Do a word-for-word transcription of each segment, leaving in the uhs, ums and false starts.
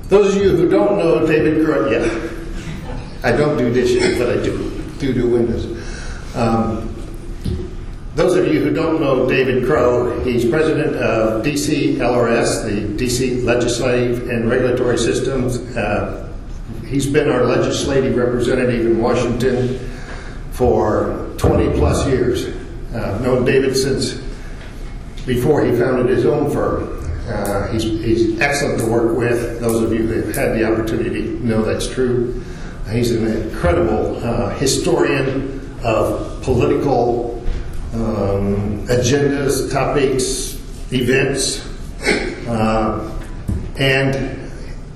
Those of you who don't know David Crow, yeah, I don't do dishes, but I do do, do windows. Um, those of you who don't know David Crow, he's president of D C L R S, the D C Legislative and Regulatory Systems. Uh, he's been our legislative representative in Washington for twenty plus years. Uh, I've known David since before he founded his own firm. Uh, he's, he's excellent to work with. Those of you who have had the opportunity know that's true. He's an incredible uh, historian of political um, agendas, topics, events, uh, and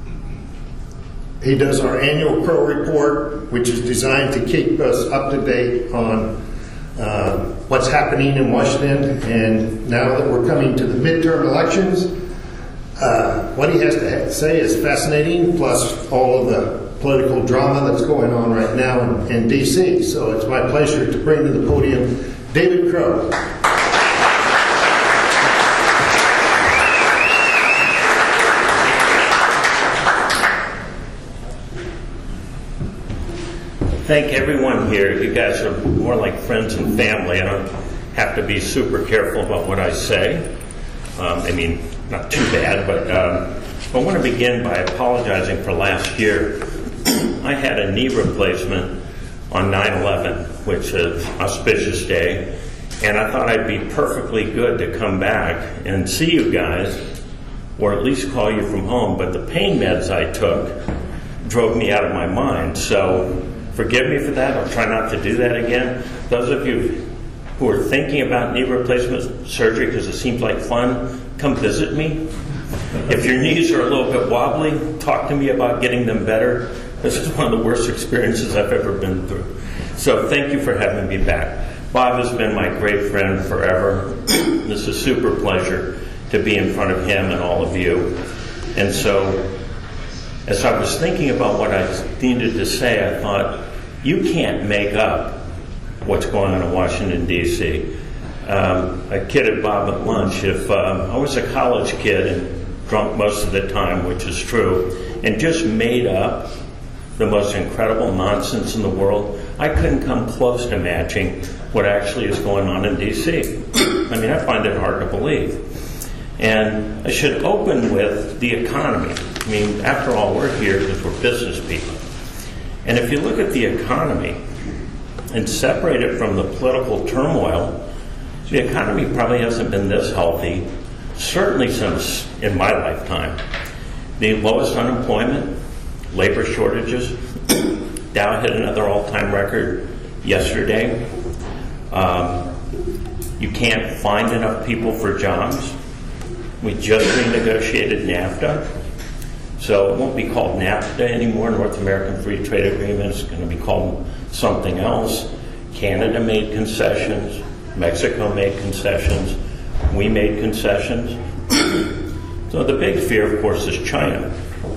he does our annual Crow Report, which is designed to keep us up to date on uh, what's happening in Washington. And now that we're coming to the midterm elections, uh, what he has to say is fascinating, plus all of the political drama that's going on right now in, in D C So it's my pleasure to bring to the podium David Crow. Thank everyone here. You guys are more like friends and family. I don't have to be super careful about what I say. Um, I mean, not too bad, but um, I want to begin by apologizing for last year. I had a knee replacement on nine eleven, which is an auspicious day, and I thought I'd be perfectly good to come back and see you guys, or at least call you from home, but the pain meds I took drove me out of my mind. So forgive me for that. I'll try not to do that again. Those of you who are thinking about knee replacement surgery because it seems like fun, come visit me. If your knees are a little bit wobbly, talk to me about getting them better. This is one of the worst experiences I've ever been through. So thank you for having me back. Bob has been my great friend forever. This is a super pleasure to be in front of him and all of you. And so as I was thinking about what I needed to say, I thought, you can't make up what's going on in Washington, D C Um, I kidded Bob at lunch. If uh, I was a college kid and drunk most of the time, which is true, and just made up the most incredible nonsense in the world, I couldn't come close to matching what actually is going on in D C I mean, I find it hard to believe. And I should open with the economy. I mean, after all, we're here because we're business people. And if you look at the economy and separate it from the political turmoil, the economy probably hasn't been this healthy, certainly since in my lifetime. The lowest unemployment, labor shortages, Dow hit another all-time record yesterday. Um, you can't find enough people for jobs. We just renegotiated NAFTA. So it won't be called NAFTA anymore, North American Free Trade Agreement. It's going to be called something else. Canada made concessions. Mexico made concessions. We made concessions. So the big fear, of course, is China.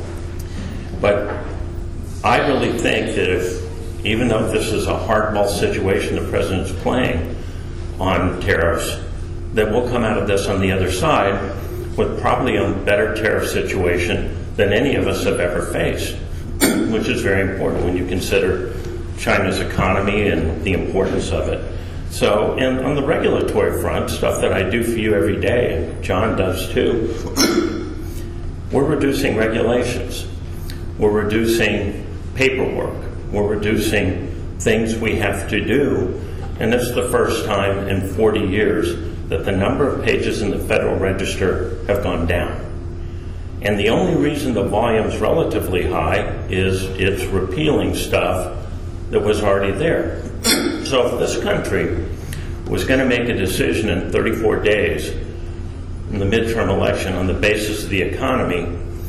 But I really think that if, even though this is a hardball situation the president's playing on tariffs, that we'll come out of this on the other side with probably a better tariff situation than any of us have ever faced, which is very important when you consider China's economy and the importance of it. So, and on the regulatory front, stuff that I do for you every day, and John does too, we're reducing regulations. We're reducing paperwork. We're reducing things we have to do. And this is the first time in forty years that the number of pages in the Federal Register have gone down. And the only reason the volume's relatively high is it's repealing stuff that was already there. So if this country was going to make a decision in thirty-four days in the midterm election on the basis of the economy,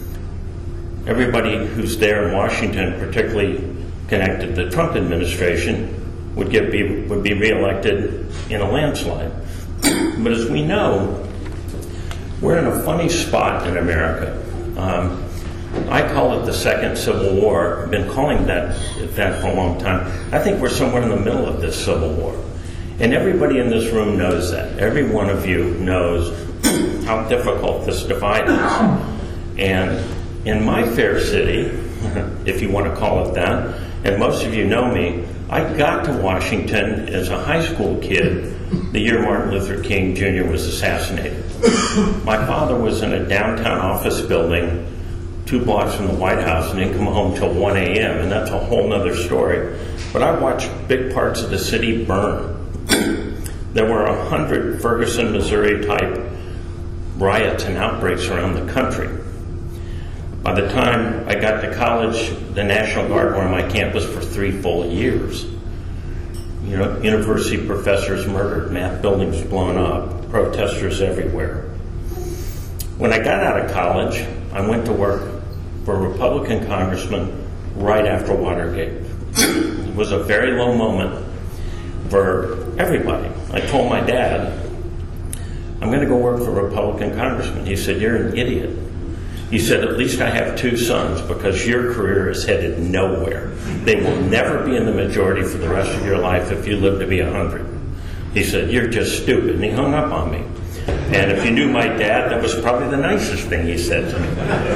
everybody who's there in Washington, particularly connected to the Trump administration, would get be would be reelected in a landslide. But as we know, we're in a funny spot in America. Um, I call it the second Civil War. I've been calling that that for a long time. I think we're somewhere in the middle of this Civil War. And everybody in this room knows that. Every one of you knows how difficult this divide is. And in my fair city, if you want to call it that, and most of you know me, I got to Washington as a high school kid the year Martin Luther King Junior was assassinated. My father was in a downtown office building two blocks from the White House and didn't come home till one a m, and that's a whole nother story. But I watched big parts of the city burn. There were a hundred Ferguson, Missouri type riots and outbreaks around the country. By the time I got to college, the National Guard were on my campus for three full years. You know, university professors murdered, math buildings blown up, protesters everywhere. When I got out of college, I went to work for a Republican congressman right after Watergate. It was a very low moment for everybody. I told my dad, I'm going to go work for a Republican congressman. He said, you're an idiot. He said, at least I have two sons because your career is headed nowhere. They will never be in the majority for the rest of your life if you live to be a hundred. He said, you're just stupid. And he hung up on me. And if you knew my dad, that was probably the nicest thing he said to me.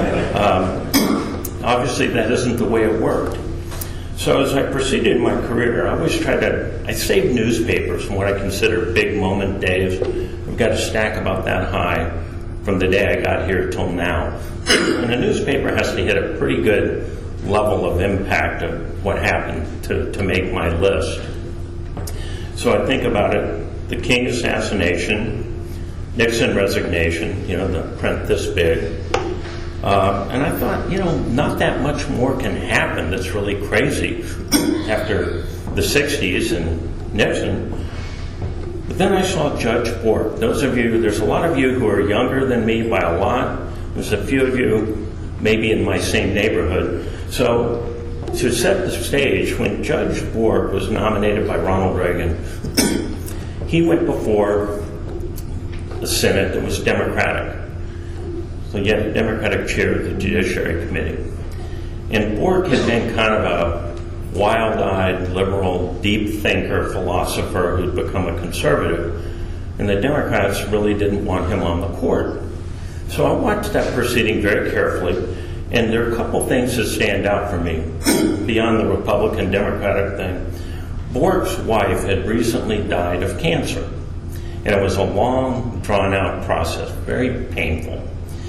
Um, obviously, that isn't the way it worked. So as I proceeded in my career, I always tried to, I saved newspapers from what I consider big moment days. We've got a stack about that high from the day I got here till now. And a newspaper has to hit a pretty good level of impact of what happened to, to make my list. So I think about it, the King assassination, Nixon resignation, you know, the print this big. Uh, and I thought, you know, not that much more can happen that's really crazy after the sixties and Nixon. But then I saw Judge Bork. Those of you, there's a lot of you who are younger than me by a lot. There's a few of you maybe in my same neighborhood. So to set the stage, when Judge Bork was nominated by Ronald Reagan, he went before the Senate that was Democratic. So you had a Democratic chair of the Judiciary Committee. And Bork had been kind of a wild-eyed, liberal, deep thinker, philosopher who'd become a conservative. And the Democrats really didn't want him on the court. So I watched that proceeding very carefully, and there are a couple things that stand out for me beyond the Republican-Democratic thing. Bork's wife had recently died of cancer, and it was a long, drawn-out process, very painful.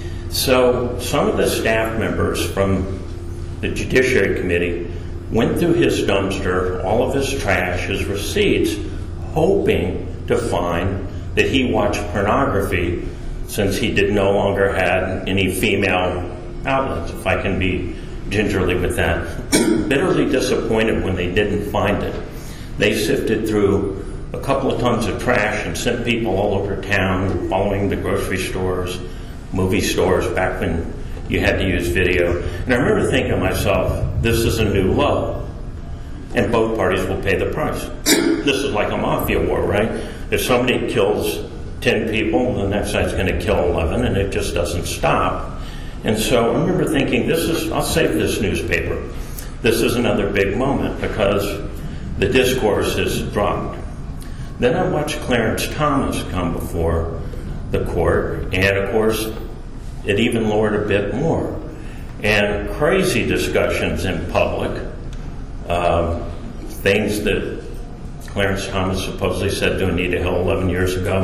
So some of the staff members from the Judiciary Committee went through his dumpster, all of his trash, his receipts, hoping to find that he watched pornography since he did no longer had any female outlets, if I can be gingerly with that. Bitterly disappointed when they didn't find it. They sifted through a couple of tons of trash and sent people all over town, following the grocery stores, movie stores, back when you had to use video. And I remember thinking to myself, this is a new low, and both parties will pay the price. This is like a mafia war, right? If somebody kills ten people, the next side's going to kill eleven, and it just doesn't stop. And so I remember thinking, this is, I'll save this newspaper. This is another big moment because the discourse is dropped. Then I watched Clarence Thomas come before the court, and of course, it even lowered a bit more. And crazy discussions in public, uh, things that Clarence Thomas supposedly said to Anita Hill eleven years ago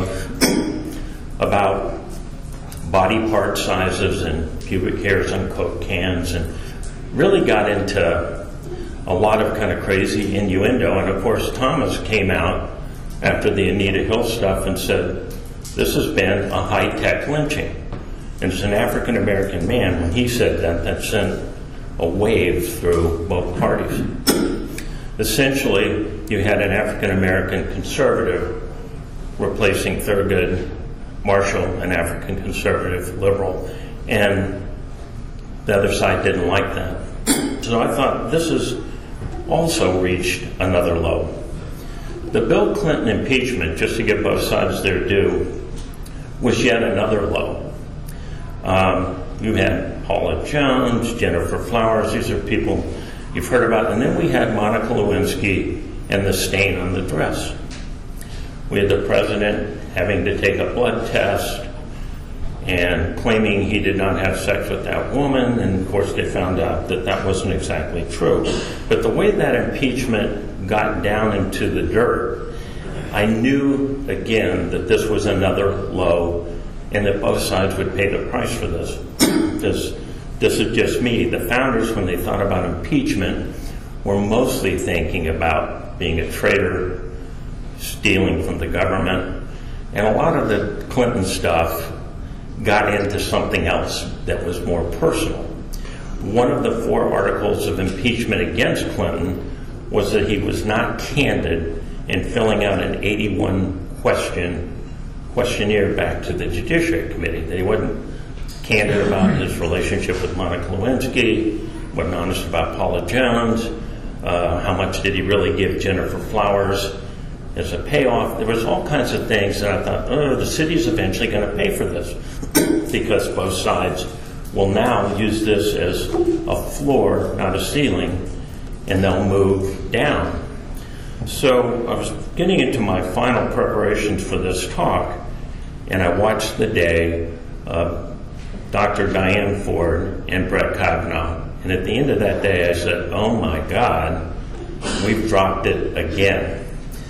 about body part sizes and pubic hairs on Coke cans, and really got into a lot of kind of crazy innuendo. And of course, Thomas came out after the Anita Hill stuff and said, this has been a high-tech lynching. And as an African-American man, when he said that, that sent a wave through both parties. Essentially, you had an African-American conservative replacing Thurgood Marshall, an African conservative liberal, and the other side didn't like that. So I thought, this has also reached another low. The Bill Clinton impeachment, just to give both sides their due, was yet another low. Um, you had Paula Jones, Jennifer Flowers, these are people you've heard about, and then we had Monica Lewinsky and the stain on the dress. We had the president having to take a blood test, and claiming he did not have sex with that woman, and of course they found out that that wasn't exactly true. But the way that impeachment got down into the dirt, I knew again that this was another low and that both sides would pay the price for this. this. This is just me. The founders, when they thought about impeachment, were mostly thinking about being a traitor, stealing from the government, and a lot of the Clinton stuff got into something else that was more personal. One of the four articles of impeachment against Clinton was that he was not candid in filling out an eighty-one question questionnaire back to the Judiciary Committee, that he wasn't candid about his relationship with Monica Lewinsky, wasn't honest about Paula Jones, uh, how much did he really give Jennifer Flowers as a payoff. There was all kinds of things that I thought, oh, the city's eventually going to pay for this because both sides will now use this as a floor, not a ceiling, and they'll move down. So I was getting into my final preparations for this talk, and I watched the day of Doctor Diane Ford and Brett Kavanaugh. And at the end of that day, I said, oh my God, we've dropped it again.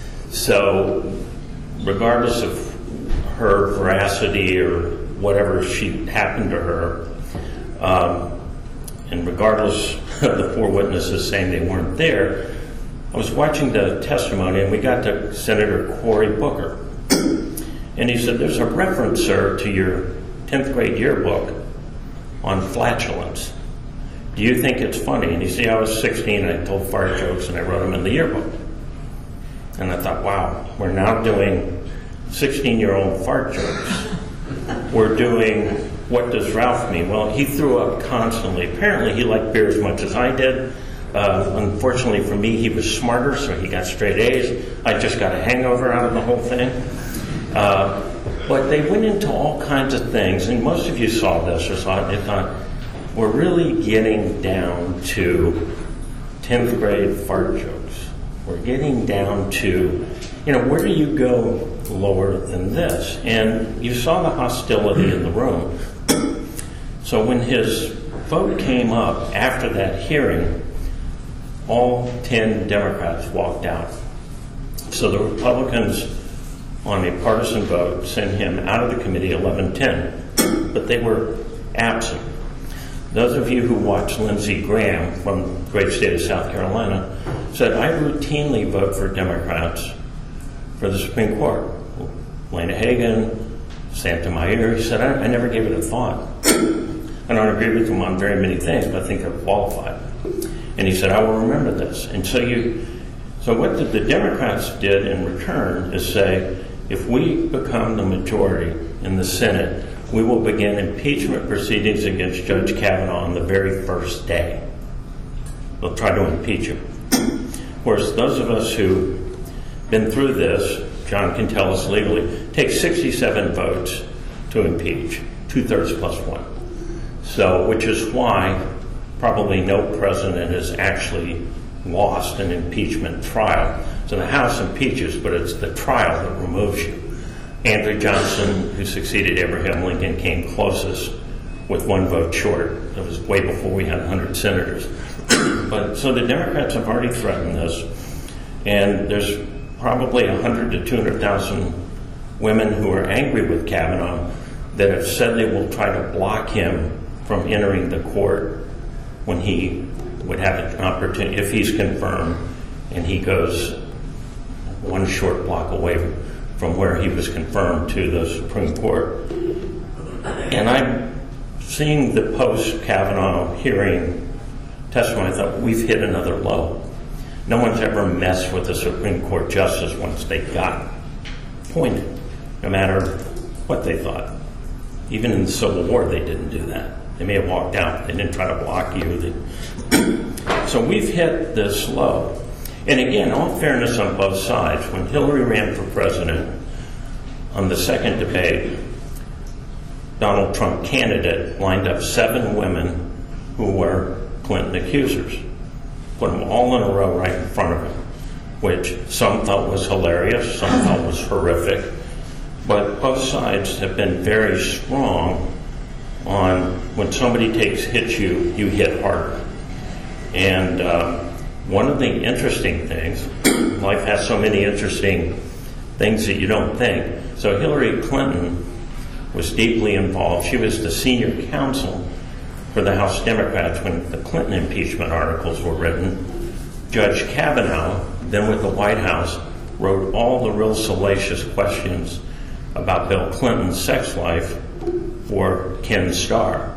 So regardless of her veracity or whatever she happened to her, um, and regardless of the four witnesses saying they weren't there, I was watching the testimony and we got to Senator Cory Booker. And he said, there's a reference, sir, to your tenth grade yearbook on flatulence. Do you think it's funny? And you see, I was sixteen, I told fart jokes and I wrote them in the yearbook. And I thought, wow, we're now doing sixteen-year-old fart jokes. We're doing, what does Ralph mean? Well, he threw up constantly. Apparently he liked beer as much as I did. Uh, unfortunately for me, he was smarter, so he got straight A's. I just got a hangover out of the whole thing. Uh, but they went into all kinds of things, and most of you saw this or saw it, thought, we're really getting down to tenth grade fart jokes. We're getting down to, you know, where do you go lower than this? And you saw the hostility in the room. So when his vote came up after that hearing, all ten Democrats walked out. So the Republicans, on a partisan vote, sent him out of the committee eleven ten, but they were absent. Those of you who watched Lindsey Graham from the great state of South Carolina said, I routinely vote for Democrats for the Supreme Court. Lena Hagen, Sotomayor, he said, I, I never gave it a thought. I don't agree with him on very many things, but I think they're qualified. And he said, I will remember this. And so you, so what the, the Democrats did in return is say, if we become the majority in the Senate, we will begin impeachment proceedings against Judge Kavanaugh on the very first day. They'll try to impeach him. Whereas those of us who've been through this, John can tell us legally, take sixty-seven votes to impeach, two-thirds plus one. So, which is why probably no president has actually lost an impeachment trial. So the House impeaches, but it's the trial that removes you. Andrew Johnson, who succeeded Abraham Lincoln, came closest with one vote short. That was way before we had one hundred senators. But so the Democrats have already threatened this, and there's probably one hundred to two hundred thousand women who are angry with Kavanaugh that have said they will try to block him from entering the court when he would have an opportunity, if he's confirmed, and he goes one short block away from where he was confirmed to the Supreme Court. And I'm seeing the post-Kavanaugh hearing testimony, I thought, we've hit another low. No one's ever messed with a Supreme Court justice once they got appointed, no matter what they thought. Even in the Civil War, they didn't do that. They may have walked out. They didn't try to block you. They... So we've hit this low. And again, all fairness on both sides, when Hillary ran for president, on the second debate, Donald Trump candidate lined up seven women who were Clinton accusers. Put them all in a row right in front of him, which some thought was hilarious, some thought was horrific. but both sides have been very strong on when somebody takes hits you, you hit harder. And uh, one of the interesting things, life has so many interesting things that you don't think. So Hillary Clinton was deeply involved. She was the senior counsel for the House Democrats when the Clinton impeachment articles were written. Judge Kavanaugh, then with the White House, wrote all the real salacious questions about Bill Clinton's sex life for Ken Starr.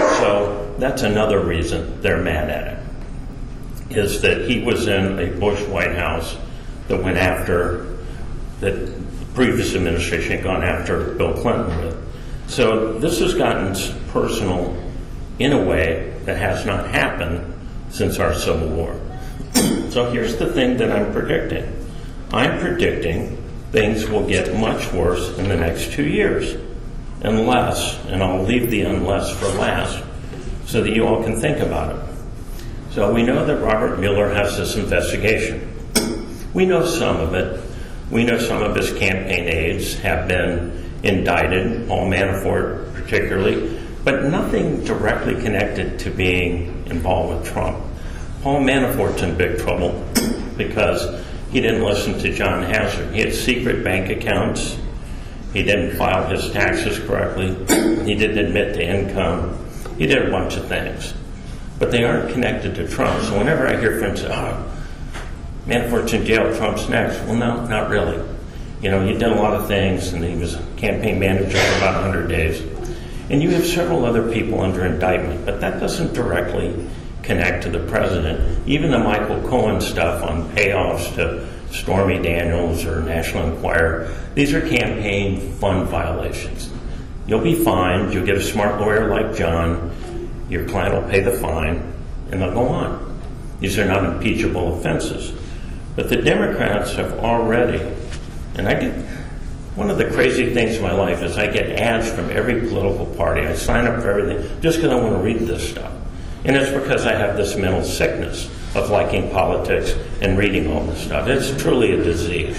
So that's another reason they're mad at it, is that he was in a Bush White House that went after, that the previous administration had gone after Bill Clinton with. So this has gotten personal in a way that has not happened since our Civil War. So here's the thing that I'm predicting. I'm predicting things will get much worse in the next two years. Unless, and I'll leave the unless for last, so that you all can think about it. So we know that Robert Mueller has this investigation. We know some of it. We know some of his campaign aides have been indicted, Paul Manafort particularly, but nothing directly connected to being involved with Trump. Paul Manafort's in big trouble because he didn't listen to John Hazard. He had secret bank accounts. He didn't file his taxes correctly. He didn't admit to income. He did a bunch of things. But they aren't connected to Trump. So whenever I hear friends say, oh, Manafort's in jail, Trump's next. Well, no, not really. You know, he did a lot of things, and he was a campaign manager for about one hundred days. And you have several other people under indictment, but that doesn't directly connect to the president. Even the Michael Cohen stuff on payoffs to Stormy Daniels or National Enquirer, these are campaign fund violations. You'll be fined, you'll get a smart lawyer like John, your client will pay the fine, and they'll go on. These are not impeachable offenses. But the Democrats have already, and I get, one of the crazy things in my life is I get ads from every political party. I sign up for everything just because I want to read this stuff. And it's because I have this mental sickness of liking politics and reading all this stuff. It's truly a disease.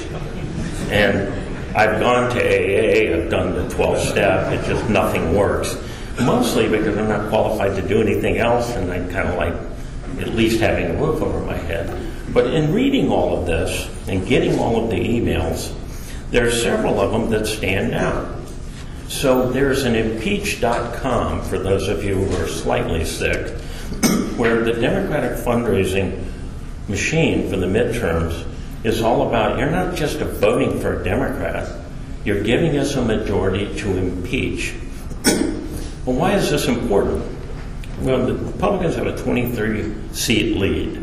And I've gone to A A, I've done the twelve-step, it just nothing works. Mostly because I'm not qualified to do anything else, and I kind of like at least having a roof over my head. But in reading all of this and getting all of the emails, there are several of them that stand out. So there's an impeach dot com, for those of you who are slightly sick, where the Democratic fundraising machine for the midterms is all about, you're not just voting for a Democrat, you're giving us a majority to impeach. Well, why is this important? Well, the Republicans have a twenty-three seat lead.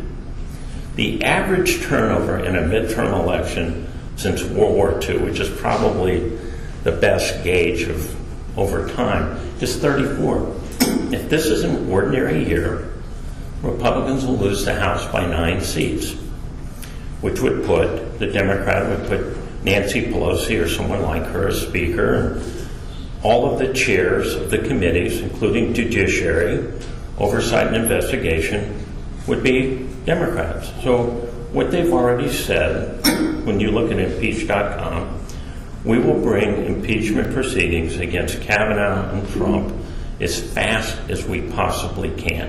The average turnover in a midterm election since World War Two, which is probably the best gauge of over time, is thirty-four. If this is an ordinary year, Republicans will lose the House by nine seats, which would put, the Democrat would put Nancy Pelosi or someone like her as Speaker, and all of the chairs of the committees, including Judiciary, Oversight and Investigation, would be Democrats. So what they've already said, when you look at impeach dot com, we will bring impeachment proceedings against Kavanaugh and Trump as fast as we possibly can.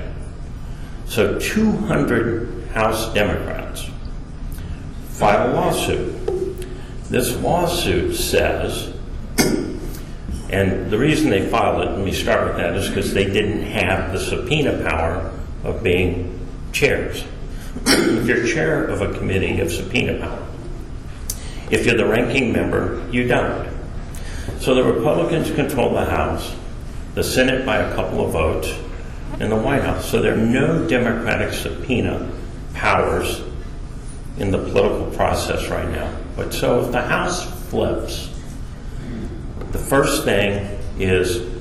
So two hundred House Democrats filed a lawsuit. This lawsuit says, and the reason they filed it, let me start with that, is because they didn't have the subpoena power of being chairs. If you're chair of a committee, you have subpoena power. If you're the ranking member, you don't. So the Republicans control the House, the Senate by a couple of votes, and the White House. So there are no Democratic subpoena powers in the political process right now. But so if the House flips, the first thing is